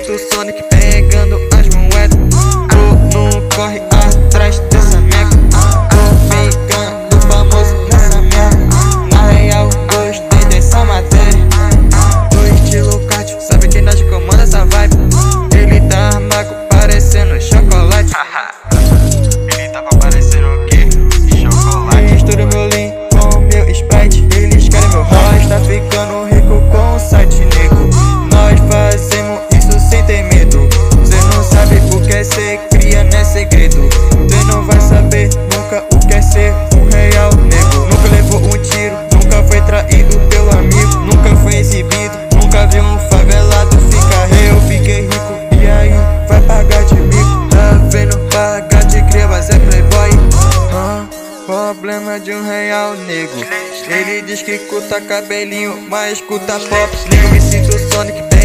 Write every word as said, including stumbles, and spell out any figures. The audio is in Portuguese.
sinto Sonic pegando as moedas. Bruno corre atrás dessa meca. Tô ficando famoso nessa merda. Na real, gostei dessa matéria. Do estilo Cádio, sabe quem nós comanda essa vibe? Ele tá mago, parecendo chocolate. Ele tava parecendo o quê? Chocolate. Misturo meu lean com meu Sprite. Eles querem meu rock. Tá ficando rico com o site nego. Nós fazemos isso sem ter medo. Cê não sabe o que é ser cria, não é segredo. Cê não vai saber nunca o que é ser um real nego. Nunca levou um tiro, nunca foi traído pelo amigo. Nunca foi exibido, nunca viu um favelado ficar. Eu fiquei rico e aí vai pagar de mico. Tá vendo pagar de cria, mas é playboy. Ah, problema de um real nego. Ele diz que curta cabelinho, mas escuta pop. Nego, me sinto Sonic.